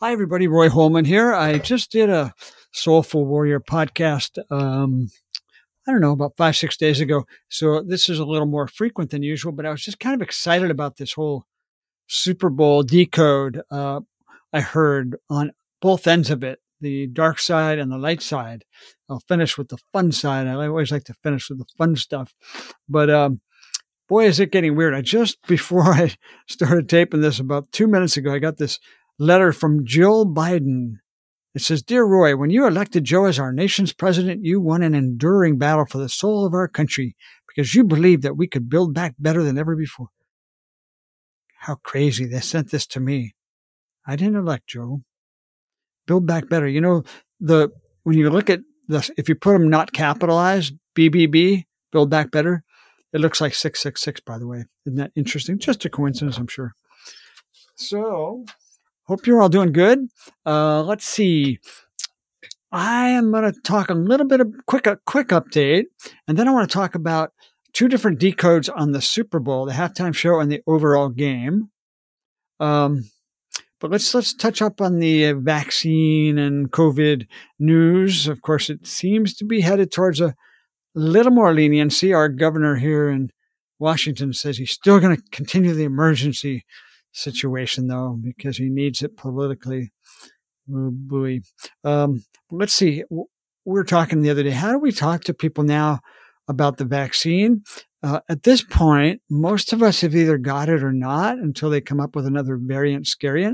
Hi, everybody. Roy Holman here. I just did a Soulful Warrior podcast, I don't know, about 5, 6 days ago. So this is a little more frequent than usual, but I was just kind of excited about this whole Super Bowl decode. I heard on both ends of it, the dark side and the light side. I'll finish with the fun side. I always like to finish with the fun stuff. But boy, is it getting weird. Before I started taping this about 2 minutes ago, I got this letter from Jill Biden. It says, "Dear Roy, when you elected Joe as our nation's president, you won an enduring battle for the soul of our country because you believed that we could build back better than ever before." How crazy. They sent this to me. I didn't elect Joe. Build back better. You know, when you look at this, if you put them not capitalized, BBB, build back better, it looks like 666, by the way. Isn't that interesting? Just a coincidence, I'm sure. So, hope you're all doing good. Let's see. I am going to talk a little bit of quick update, and then I want to talk about two different decodes on the Super Bowl, the halftime show and the overall game. But let's touch up on the vaccine and COVID news. Of course, it seems to be headed towards a little more leniency. Our governor here in Washington says he's still going to continue the emergency situation, though, because he needs it politically. Oh, boy. Let's see. We were talking the other day. How do we talk to people now about the vaccine? At this point, most of us have either got it or not until they come up with another variant scariant.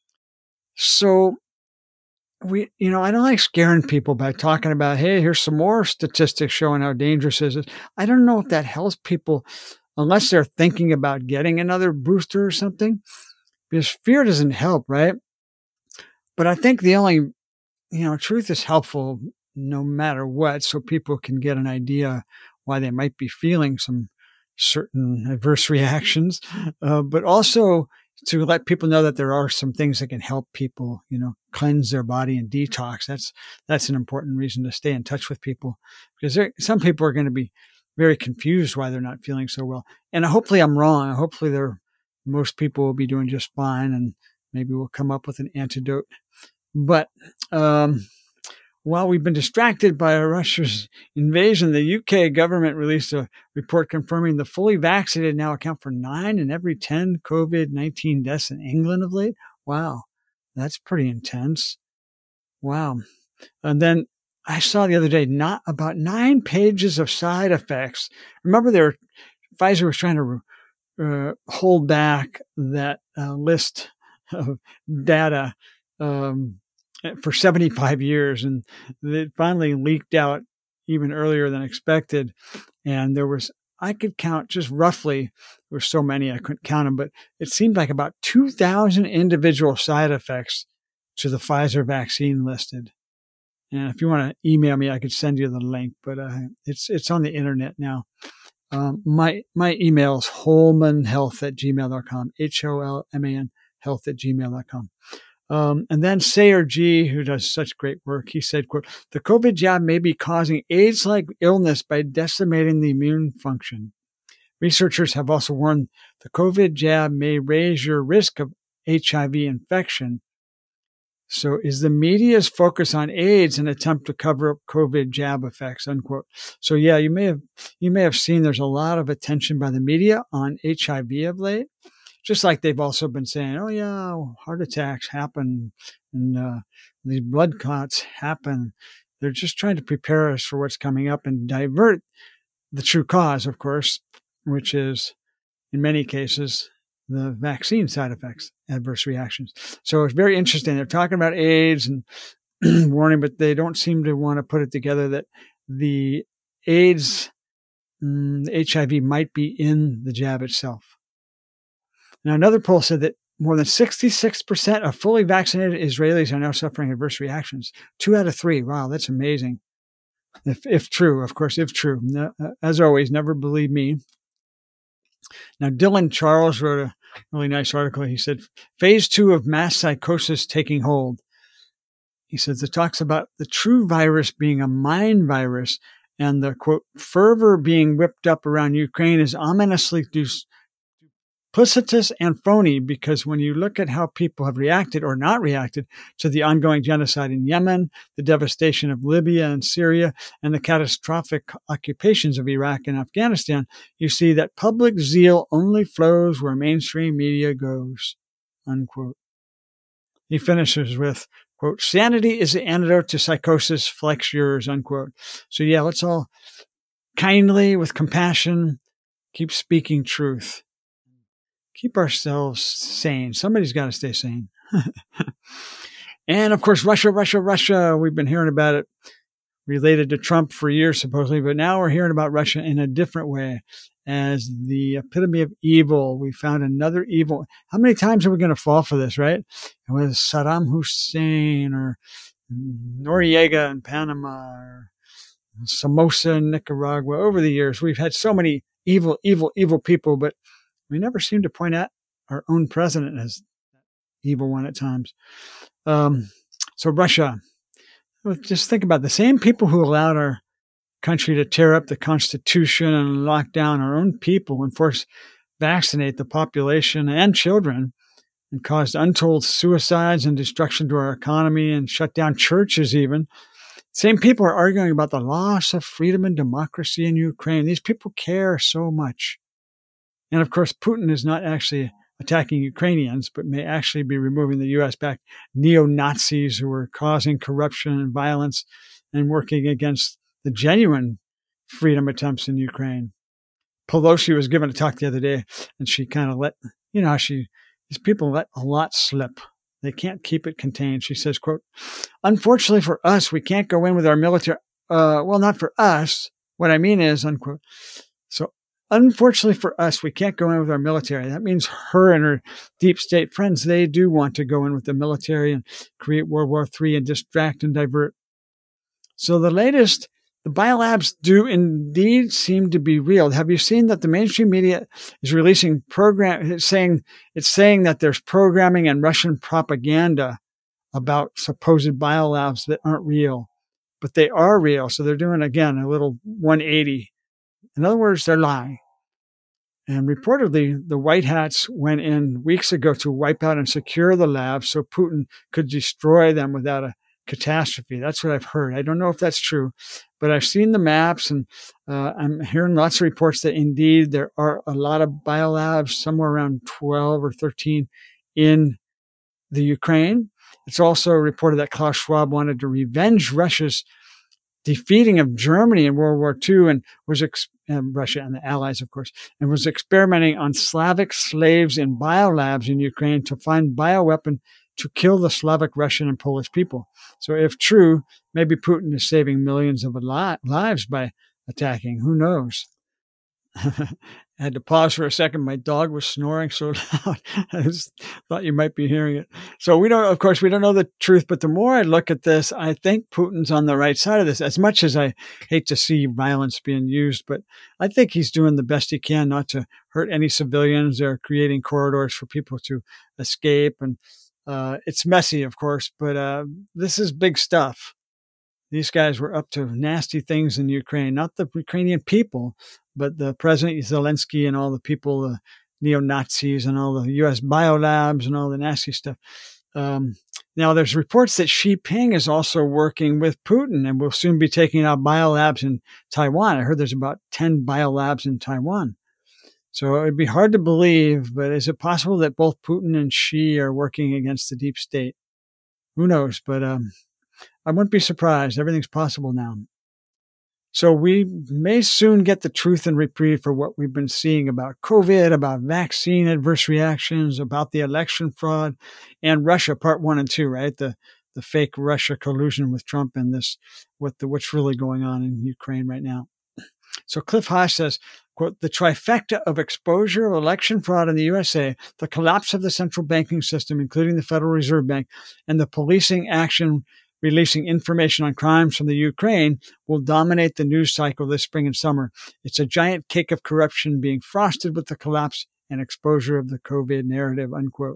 So I don't like scaring people by talking about, hey, here's some more statistics showing how dangerous it is. I don't know if that helps people unless they're thinking about getting another booster or something, because fear doesn't help, right? But I think the only, truth is helpful no matter what, so people can get an idea why they might be feeling some certain adverse reactions, but also to let people know that there are some things that can help people, cleanse their body and detox. That's an important reason to stay in touch with people, because some people are going to be very confused why they're not feeling so well. And hopefully I'm wrong. Hopefully most people will be doing just fine, and maybe we'll come up with an antidote. But while we've been distracted by Russia's invasion, the UK government released a report confirming the fully vaccinated now account for 9 in every 10 COVID-19 deaths in England of late. Wow, that's pretty intense. Wow. And then I saw the other day about 9 pages of side effects. Remember, Pfizer was trying to hold back that list of data for 75 years, and it finally leaked out even earlier than expected. And I could count just roughly, there were so many I couldn't count them, but it seemed like about 2,000 individual side effects to the Pfizer vaccine listed. And if you want to email me, I could send you the link, but it's on the internet now. My email is holmanhealth@gmail.com, HOLMAN health@gmail.com. And then Sayer G, who does such great work, he said, quote, "The COVID jab may be causing AIDS-like illness by decimating the immune function. Researchers have also warned the COVID jab may raise your risk of HIV infection. So is the media's focus on AIDS an attempt to cover up COVID jab effects," unquote. So yeah, you may have seen there's a lot of attention by the media on HIV of late. Just like they've also been saying, oh, yeah, heart attacks happen and these blood clots happen. They're just trying to prepare us for what's coming up and divert the true cause, of course, which is, in many cases, the vaccine side effects, adverse reactions. So it's very interesting. They're talking about AIDS and warning, but they don't seem to want to put it together that the AIDS, HIV might be in the jab itself. Now, another poll said that more than 66% of fully vaccinated Israelis are now suffering adverse reactions. 2 out of 3. Wow, that's amazing. If true, of course, if true. As always, never believe me. Now, Dylan Charles wrote a really nice article. He said, phase 2 of mass psychosis taking hold. He says it talks about the true virus being a mind virus, and the, quote, fervor being whipped up around Ukraine is ominously duplicitous and phony, because when you look at how people have reacted or not reacted to the ongoing genocide in Yemen, the devastation of Libya and Syria, and the catastrophic occupations of Iraq and Afghanistan, you see that public zeal only flows where mainstream media goes, unquote. He finishes with, quote, sanity is the antidote to psychosis, flex yours, unquote. So yeah, let's all kindly, with compassion, keep speaking truth. Keep ourselves sane. Somebody's got to stay sane. And of course, Russia. We've been hearing about it related to Trump for years, supposedly, but now we're hearing about Russia in a different way as the epitome of evil. We found another evil. How many times are we going to fall for this, right? It was Saddam Hussein or Noriega in Panama or Somoza in Nicaragua. Over the years, we've had so many evil people, but we never seem to point out our own president as evil one at times. So Russia, just think about the same people who allowed our country to tear up the Constitution and lock down our own people and force vaccinate the population and children and caused untold suicides and destruction to our economy and shut down churches even. Same people are arguing about the loss of freedom and democracy in Ukraine. These people care so much. And of course, Putin is not actually attacking Ukrainians, but may actually be removing the U.S.-backed neo-Nazis who are causing corruption and violence and working against the genuine freedom attempts in Ukraine. Pelosi was given a talk the other day, and she kind of let, these people let a lot slip. They can't keep it contained. She says, quote, unfortunately for us, we can't go in with our military. Well, not for us. What I mean is, unquote. So unfortunately for us, we can't go in with our military. That means her and her deep state friends, they do want to go in with the military and create World War III and distract and divert. So the biolabs do indeed seem to be real. Have you seen that the mainstream media is releasing it's saying that there's programming and Russian propaganda about supposed biolabs that aren't real, but they are real. So they're doing, again, a little 180. In other words, they're lying. And reportedly, the White Hats went in weeks ago to wipe out and secure the labs so Putin could destroy them without a catastrophe. That's what I've heard. I don't know if that's true, but I've seen the maps, and I'm hearing lots of reports that indeed there are a lot of biolabs, somewhere around 12 or 13 in the Ukraine. It's also reported that Klaus Schwab wanted to revenge Russia's defeating of Germany in World War II and was Russia and the Allies, of course, and was experimenting on Slavic slaves in biolabs in Ukraine to find bioweapon to kill the Slavic, Russian, and Polish people. So if true, maybe Putin is saving millions of lives by attacking. Who knows? I had to pause for a second. My dog was snoring so loud. I just thought you might be hearing it. So we don't know the truth, but the more I look at this, I think Putin's on the right side of this, as much as I hate to see violence being used, but I think he's doing the best he can not to hurt any civilians. They're creating corridors for people to escape, and it's messy, of course, but this is big stuff. These guys were up to nasty things in Ukraine, not the Ukrainian people, but the President Zelensky and all the people, the neo-Nazis and all the U.S. biolabs and all the nasty stuff. Now, there's reports that Xi Jinping is also working with Putin and will soon be taking out biolabs in Taiwan. I heard there's about 10 biolabs in Taiwan. So it would be hard to believe, but is it possible that both Putin and Xi are working against the deep state? Who knows? But I wouldn't be surprised. Everything's possible now. So we may soon get the truth and reprieve for what we've been seeing about COVID, about vaccine adverse reactions, about the election fraud, and Russia, part 1 and 2, right? The fake Russia collusion with Trump and what's really going on in Ukraine right now. So Cliff Haas says, quote, the trifecta of exposure of election fraud in the USA, the collapse of the central banking system, including the Federal Reserve Bank, and the policing action releasing information on crimes from the Ukraine will dominate the news cycle this spring and summer. It's a giant cake of corruption being frosted with the collapse and exposure of the COVID narrative, unquote.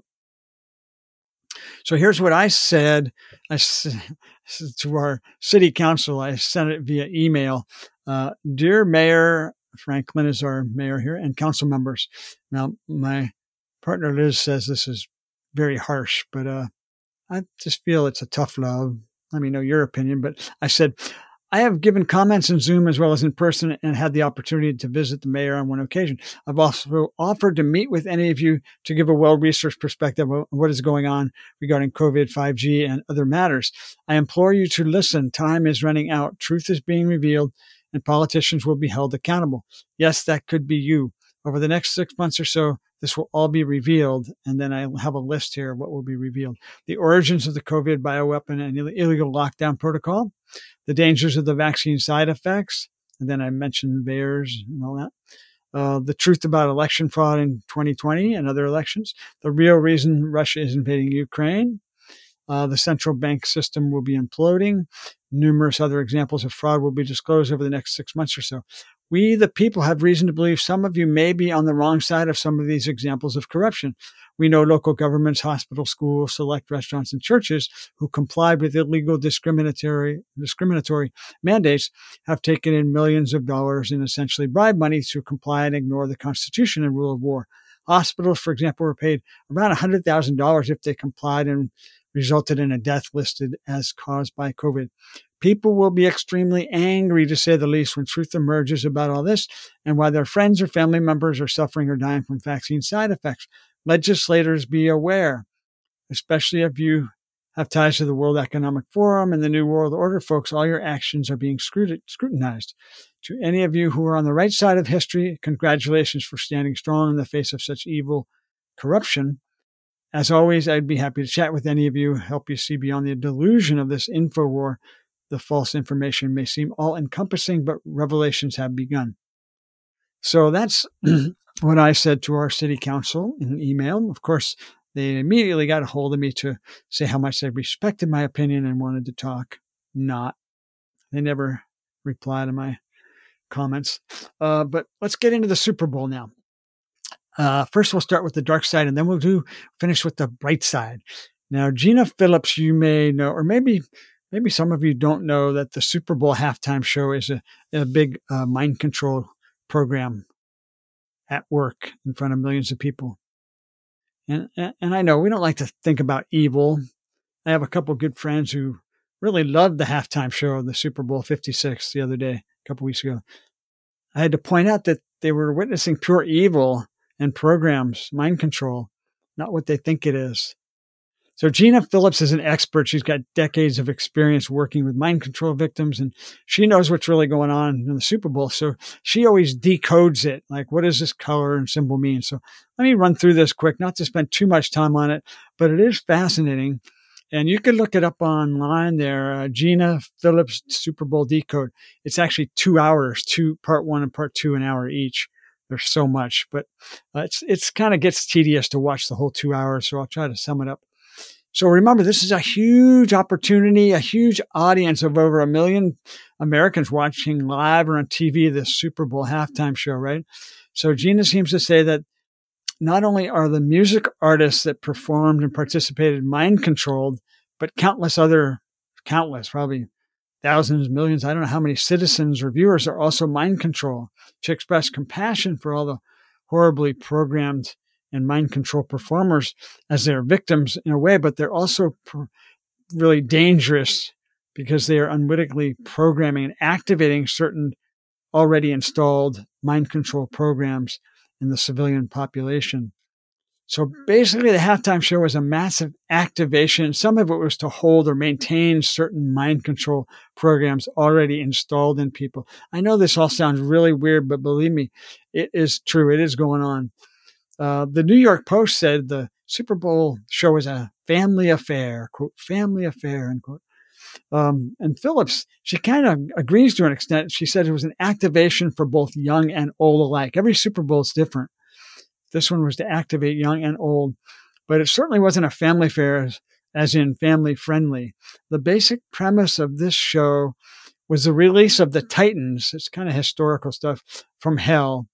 So here's what I said to our city council. I sent it via email. Dear Mayor, Franklin is our mayor here, and council members. Now, my partner Liz says this is very harsh, but I just feel it's a tough love. Let me know your opinion. But I said, I have given comments in Zoom as well as in person and had the opportunity to visit the mayor on one occasion. I've also offered to meet with any of you to give a well-researched perspective of what is going on regarding COVID, 5G, and other matters. I implore you to listen. Time is running out. Truth is being revealed, and politicians will be held accountable. Yes, that could be you. Over the next 6 months or so, this will all be revealed. And then I have a list here of what will be revealed. The origins of the COVID bioweapon and illegal lockdown protocol, the dangers of the vaccine side effects, and then I mentioned VAERS and all that. The truth about election fraud in 2020 and other elections, the real reason Russia is invading Ukraine, the central bank system will be imploding. Numerous other examples of fraud will be disclosed over the next 6 months or so. We, the people, have reason to believe some of you may be on the wrong side of some of these examples of corruption. We know local governments, hospitals, schools, select restaurants, and churches who complied with illegal discriminatory mandates have taken in millions of dollars in essentially bribe money to comply and ignore the Constitution and rule of war. Hospitals, for example, were paid around $100,000 if they complied and resulted in a death listed as caused by COVID. People will be extremely angry, to say the least, when truth emerges about all this and why their friends or family members are suffering or dying from vaccine side effects. Legislators, be aware, especially if you have ties to the World Economic Forum and the New World Order, folks. All your actions are being scrutinized. To any of you who are on the right side of history, congratulations for standing strong in the face of such evil corruption. As always, I'd be happy to chat with any of you, help you see beyond the delusion of this info war. The false information may seem all-encompassing, but revelations have begun. So that's what I said to our city council in an email. Of course, they immediately got a hold of me to say how much they respected my opinion and wanted to talk. They never replied to my comments. But let's get into the Super Bowl now. First, we'll start with the dark side, and then we'll finish with the bright side. Now, Gina Phillips, you may know, or maybe some of you don't know, that the Super Bowl halftime show is a big mind control program at work in front of millions of people. And I know we don't like to think about evil. I have a couple of good friends who really loved the halftime show of the Super Bowl 56 the other day, a couple of weeks ago. I had to point out that they were witnessing pure evil and programs, mind control, not what they think it is. So Gina Phillips is an expert. She's got decades of experience working with mind control victims, and she knows what's really going on in the Super Bowl. So she always decodes it. Like, what does this color and symbol mean? So let me run through this quick, not to spend too much time on it, but it is fascinating. And you can look it up online there, Gina Phillips Super Bowl Decode. It's actually 2 hours, part 1 and part 2, an hour each. There's so much, but it's kind of gets tedious to watch the whole 2 hours. So I'll try to sum it up. So remember, this is a huge opportunity, a huge audience of over 1 million Americans watching live or on TV this Super Bowl halftime show, right? So Gina seems to say that not only are the music artists that performed and participated mind controlled, but countless, probably thousands, millions, I don't know how many citizens or viewers are also mind controlled to express compassion for all the horribly programmed and mind control performers as their victims in a way, but they're also really dangerous because they are unwittingly programming and activating certain already installed mind control programs in the civilian population. So basically, the halftime show was a massive activation. Some of it was to hold or maintain certain mind control programs already installed in people. I know this all sounds really weird, but believe me, it is true. It is going on. The New York Post said the Super Bowl show was a family affair, quote, family affair, end quote. And Phillips, she kind of agrees to an extent. She said it was an activation for both young and old alike. Every Super Bowl is different. This one was to activate young and old, but it certainly wasn't a family affair as in family friendly. The basic premise of this show was the release of the Titans. It's kind of historical stuff from hell,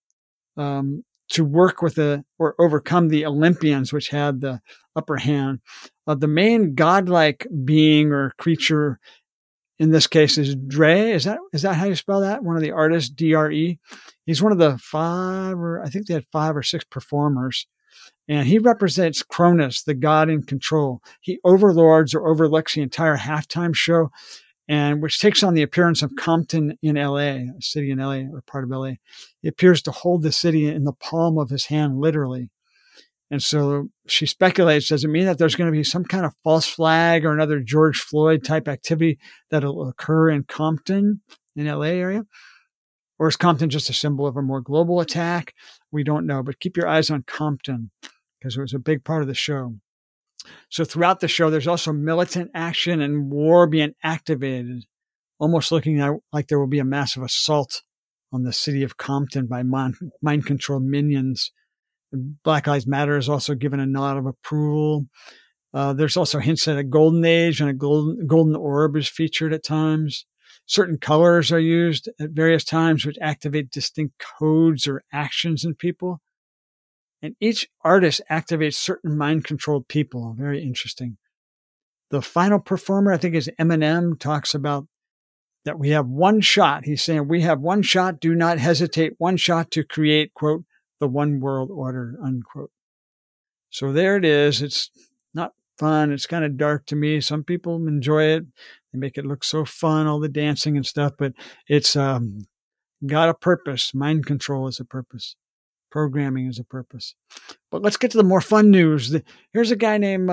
to work with or overcome the Olympians, which had the upper hand. The main godlike being or creature in this case is Dre. Is that how you spell that? One of the artists, D-R-E. He's one of the 5 or 6 performers. And he represents Cronus, the god in control. He overlords or overlooks the entire halftime show, and which takes on the appearance of Compton in LA, a city in LA or part of LA. He appears to hold the city in the palm of his hand, literally. And so she speculates, does it mean that there's going to be some kind of false flag or another George Floyd type activity that'll occur in Compton in LA area? Or is Compton just a symbol of a more global attack? We don't know, but keep your eyes on Compton because it was a big part of the show. So throughout the show, there's also militant action and war being activated, almost looking like there will be a massive assault on the city of Compton by mind-controlled minions. Black Lives Matter is also given a nod of approval. There's also hints at a golden age, and a golden orb is featured at times. Certain colors are used at various times, which activate distinct codes or actions in people. And each artist activates certain mind-controlled people. Very interesting. The final performer, I think, is Eminem, talks about that we have one shot. He's saying, we have one shot. Do not hesitate. One shot to create, quote, the one world order, unquote. So there it is. It's not fun. It's kind of dark to me. Some people enjoy it. They make it look so fun, all the dancing and stuff, but it's got a purpose. Mind control is a purpose. Programming is a purpose. But let's get to the more fun news. Here's a guy named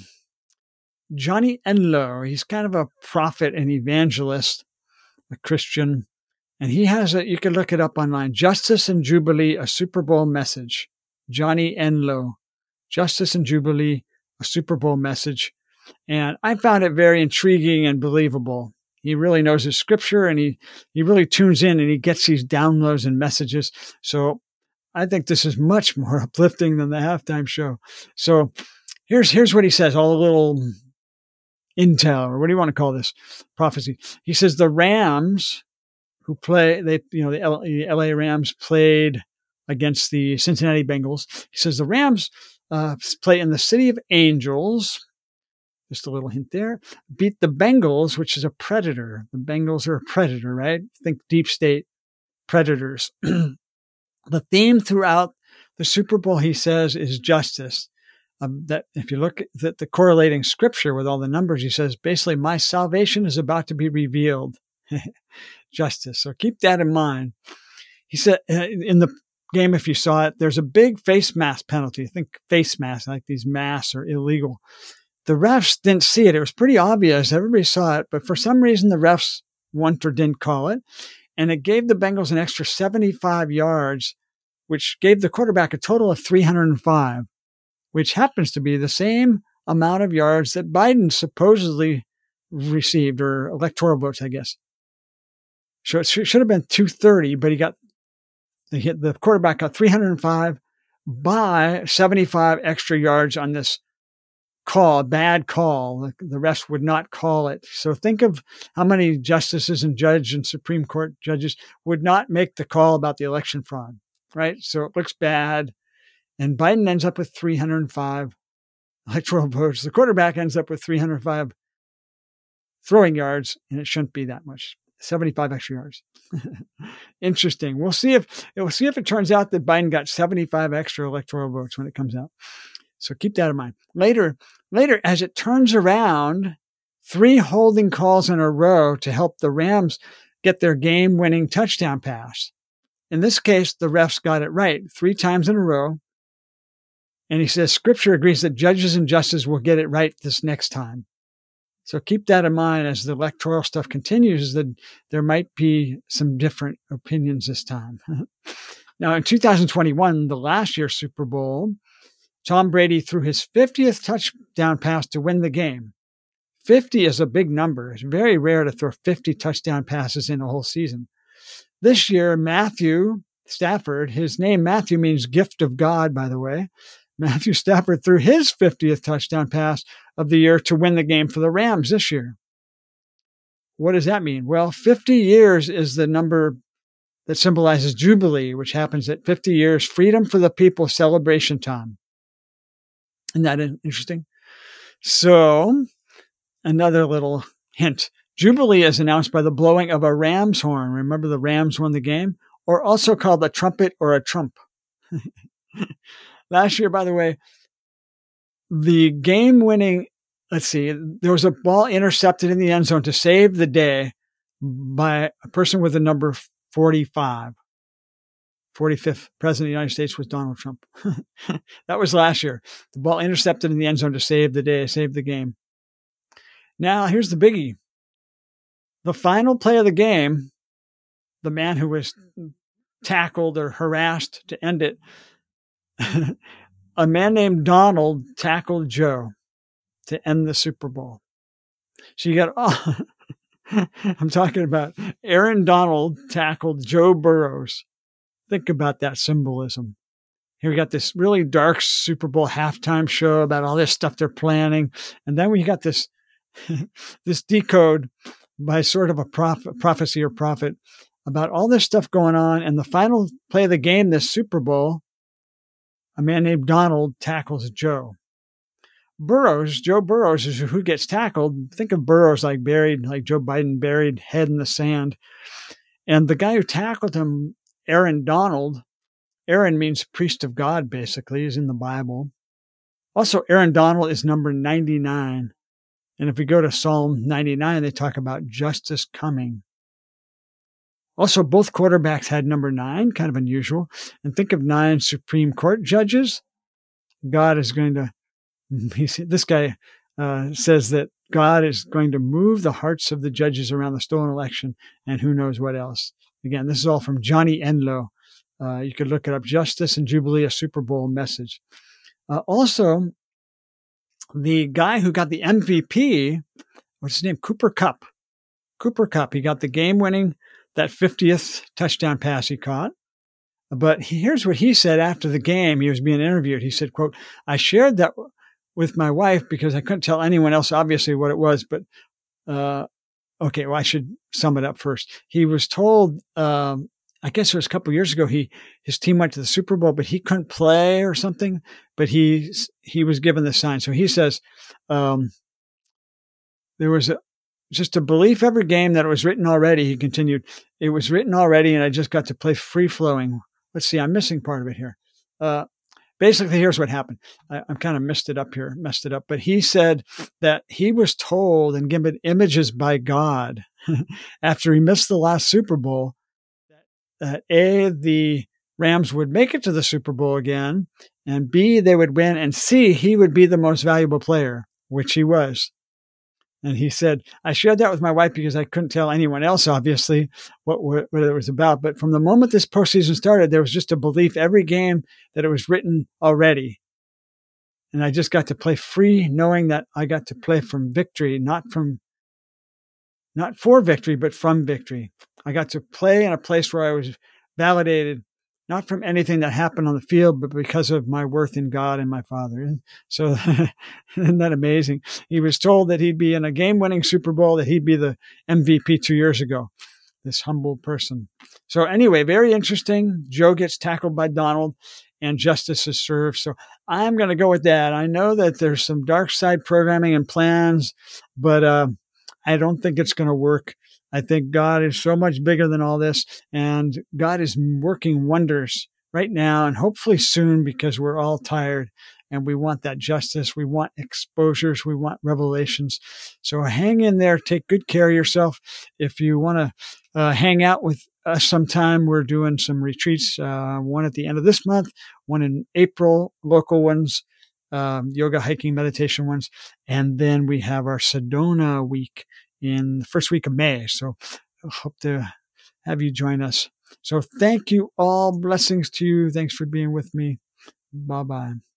Johnny Enlow. He's kind of a prophet and evangelist, a Christian. And he has you can look it up online, Justice and Jubilee, a Super Bowl message. Johnny Enlow, Justice and Jubilee, a Super Bowl message. And I found it very intriguing and believable. He really knows his scripture, and he really tunes in, and he gets these downloads and messages. So I think this is much more uplifting than the halftime show. So here's what he says, all a little intel, or what do you want to call this? Prophecy. He says the Rams who play, the LA Rams played against the Cincinnati Bengals. He says the Rams play in the City of Angels. Just a little hint there. Beat the Bengals, which is a predator. The Bengals are a predator, right? Think deep state predators. The theme throughout the Super Bowl, he says, is justice. That if you look at the correlating scripture with all the numbers, he says, basically, my salvation is about to be revealed. Justice. So keep that in mind. He said in the game, if you saw it, there's a big face mask penalty. I think face masks, like these masks, are illegal. The refs didn't see it. It was pretty obvious. Everybody saw it, but for some reason, the refs went or didn't call it. And it gave the Bengals an extra 75 yards, which gave the quarterback a total of 305, which happens to be the same amount of yards that Biden supposedly received, or electoral votes, I guess. So it should have been 230, but the quarterback got 305 by 75 extra yards on this call, bad call. The refs would not call it. So think of how many justices and judges and Supreme Court judges would not make the call about the election fraud, right? So it looks bad. And Biden ends up with 305 electoral votes. The quarterback ends up with 305 throwing yards, and it shouldn't be that much. 75 extra yards. Interesting. We'll see if it turns out that Biden got 75 extra electoral votes when it comes out. So keep that in mind. Later, as it turns around, 3 holding calls in a row to help the Rams get their game-winning touchdown pass. In this case, the refs got it right 3 times in a row. And he says, Scripture agrees that judges and justices will get it right this next time. So keep that in mind as the electoral stuff continues, that there might be some different opinions this time. Now, in 2021, the last year's Super Bowl, Tom Brady threw his 50th touchdown pass to win the game. 50 is a big number. It's very rare to throw 50 touchdown passes in a whole season. This year, Matthew Stafford, his name Matthew means gift of God, by the way. Matthew Stafford threw his 50th touchdown pass of the year to win the game for the Rams this year. What does that mean? Well, 50 years is the number that symbolizes Jubilee, which happens at 50 years, freedom for the people, celebration time. Isn't that interesting? So, another little hint. Jubilee is announced by the blowing of a ram's horn. Remember the Rams won the game? Or also called a trumpet or a trump. Last year, by the way, the game-winning, let's see, there was a ball intercepted in the end zone to save the day by a person with the number 45. 45th president of the United States was Donald Trump. That was last year. The ball intercepted in the end zone to save the day, save the game. Now, here's the biggie. The final play of the game, the man who was tackled or harassed to end it, a man named Donald tackled Joe to end the Super Bowl. So you got, I'm talking about Aaron Donald tackled Joe Burrows. Think about that symbolism. Here we got this really dark Super Bowl halftime show about all this stuff they're planning. And then we got this, this decode by sort of a prophecy or prophet about all this stuff going on. And the final play of the game, this Super Bowl, a man named Donald tackles Joe. Joe Burrows is who gets tackled. Think of Burrows like buried, like Joe Biden buried head in the sand. And the guy who tackled him, Aaron Donald, Aaron means priest of God, basically, is in the Bible. Also, Aaron Donald is number 99. And if we go to Psalm 99, they talk about justice coming. Also, both quarterbacks had number 9, kind of unusual. And think of 9 Supreme Court judges. God is going to, this guy says that God is going to move the hearts of the judges around the stolen election and who knows what else. Again, this is all from Johnny Enlow. You could look it up, Justice and Jubilee, a Super Bowl message. Also, the guy who got the MVP, what's his name? Cooper Kupp. Cooper Kupp, he got the game-winning, that 50th touchdown pass he caught. But here's what he said after the game. He was being interviewed. He said, quote, I shared that with my wife because I couldn't tell anyone else, obviously, what it was. But, okay, well, I should sum it up first. He was told, I guess it was a couple of years ago, his team went to the Super Bowl, but he couldn't play or something. But he was given the sign. So he says there was just a belief every game that it was written already. He continued, it was written already, and I just got to play free-flowing. Let's see, I'm missing part of it here. Basically, here's what happened. I'm kind of messed it up. But he said that he was told and given images by God after he missed the last Super Bowl that A, the Rams would make it to the Super Bowl again, and B, they would win, and C, he would be the most valuable player, which he was. And he said, I shared that with my wife because I couldn't tell anyone else, obviously, what it was about. But from the moment this postseason started, there was just a belief every game that it was written already. And I just got to play free, knowing that I got to play from victory, not for victory, but from victory. I got to play in a place where I was validated, not from anything that happened on the field, but because of my worth in God and my Father. And so isn't that amazing? He was told that he'd be in a game-winning Super Bowl, that he'd be the MVP 2 years ago, this humble person. So anyway, very interesting. Joe gets tackled by Donald and justice is served. So I'm going to go with that. I know that there's some dark side programming and plans, but I don't think it's going to work. I think God is so much bigger than all this, and God is working wonders right now and hopefully soon, because we're all tired and we want that justice. We want exposures. We want revelations. So hang in there. Take good care of yourself. If you want to hang out with us sometime, we're doing some retreats, one at the end of this month, one in April, local ones, yoga, hiking, meditation ones. And then we have our Sedona week in the first week of May. So I hope to have you join us. So thank you all. Blessings to you. Thanks for being with me. Bye-bye.